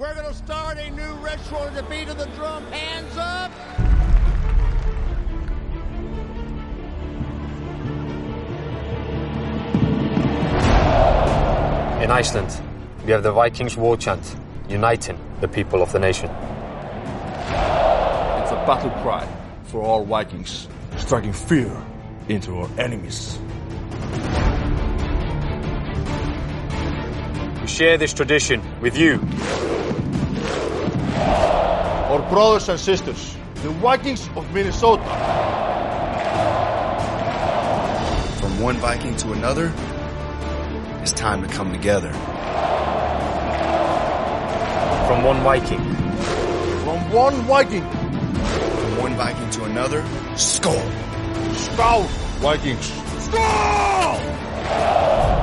We're gonna start a new ritual to the beat of the drum. Hands up! In Iceland, we have the Vikings war chant, uniting the people of the nation. It's a battle cry for all Vikings, striking fear into our enemies. We share this tradition with you. Our brothers and sisters, the Vikings of Minnesota. From one Viking to another, it's time to come together. From one Viking. From one Viking. From one Viking to another, Skål! Skål, Vikings! Skål!